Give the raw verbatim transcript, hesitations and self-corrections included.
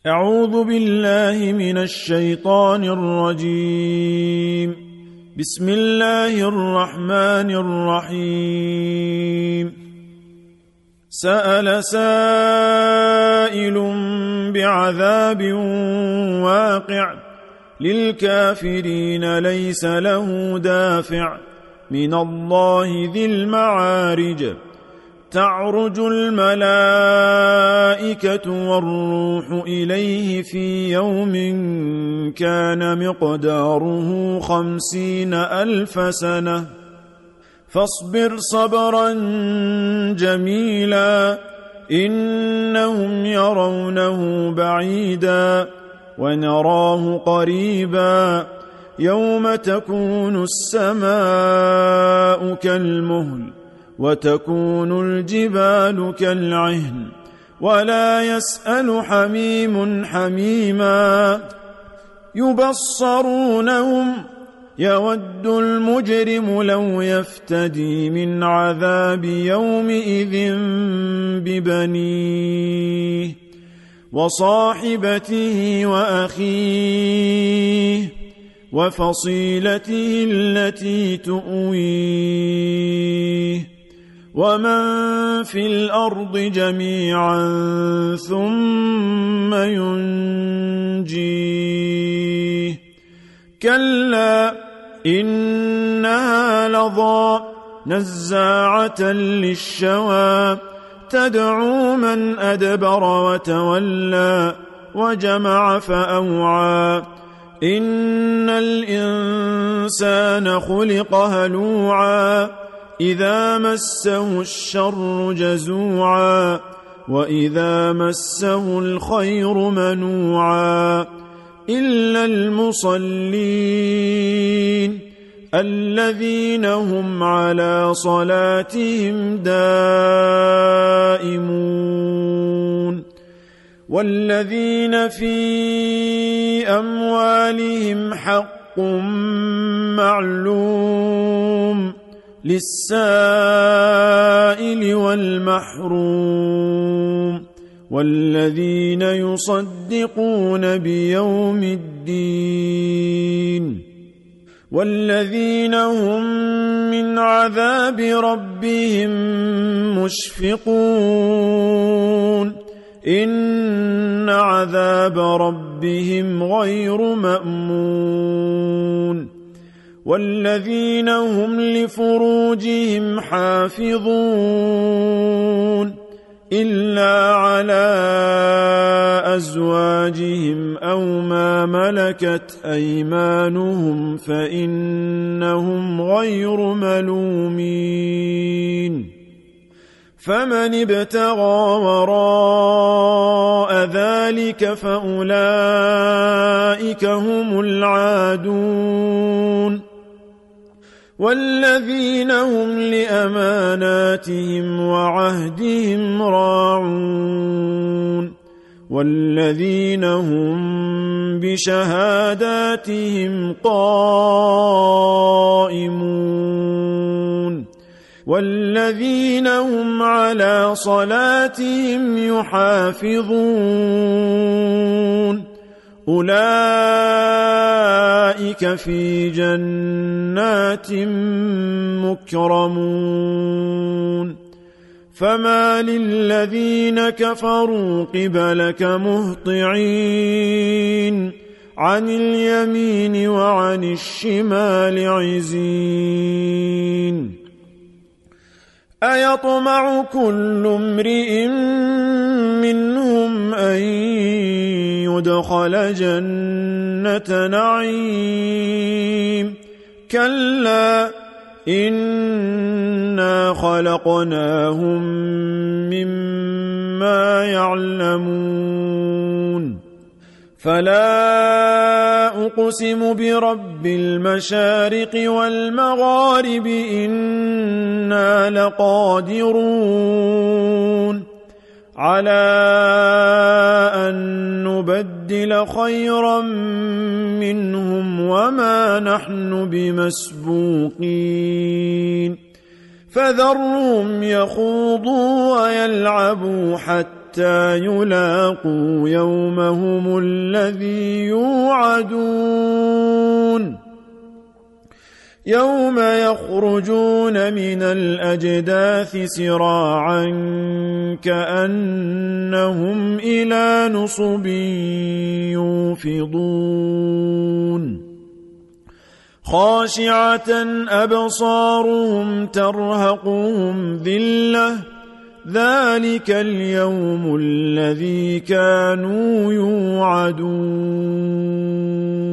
أعوذ بالله من الشيطان الرجيم. بسم الله الرحمن الرحيم. سأل سائل بعذاب واقع للكافرين ليس له دافع من الله ذي المعارج. تعرج الملائكة والروح إليه في يوم كان مقداره خمسين ألف سنة فاصبر صبرا جميلا إنهم يرونه بعيدا ونراه قريبا يوم تكون السماء كالمهل وتكون الجبال كالعهن ولا يسأل حميم حميما يبصرونهم يود المجرم لو يفتدي من عذاب يومئذ ببنيه وصاحبته وأخيه وفصيلته التي تؤويه ومن في الأرض جميعا ثم ينجيه كلا إنها لظى نزاعة للشوى تدعو من أدبر وتولى وجمع فأوعى إن الإنسان خلق هلوعا إذا مسه الشر جزوعا وإذا مسه الخير منوعا إلا المصلين الذين هم على صلاتهم دائمون والذين في أموالهم حق معلوم للسائل والمحروم والذين يصدقون بيوم الدين والذين هم من عذاب ربهم مشفقون إن عذاب ربهم غير مأمون والذين هم لفروجهم حافظون إلا على أزواجهم أو ما ملكت أيمانهم فإنهم غير ملومين فمن ابتغى وراء ذلك فأولئك هم العادون والذين هم لأماناتهم وعهدهم راعون والذين هم بشهاداتهم قائمون والذين هم على صلاتهم يحافظون أولئك في جنات مكرمون فما للذين كفروا قبلك مهطعين عن اليمين وعن الشمال عزين أيطمع كل امرئ منهم أن يدخل جنة نعيم كلا إنا خلقناهم مما يعلمون فلا أقسم برب المشارق والمغارب إنا لقادرون على أن نبدل خيرا منهم وما نحن بمسبوقين فذرهم يخوضوا ويلعبوا حتى حتى يلاقوا يومهم الذي يوعدون يوم يخرجون من الأجداث سراعا كأنهم إلى نصب يوفضون خاشعة أبصارهم ترهقهم ذلة ذلك اليوم الذي كانوا يوعدون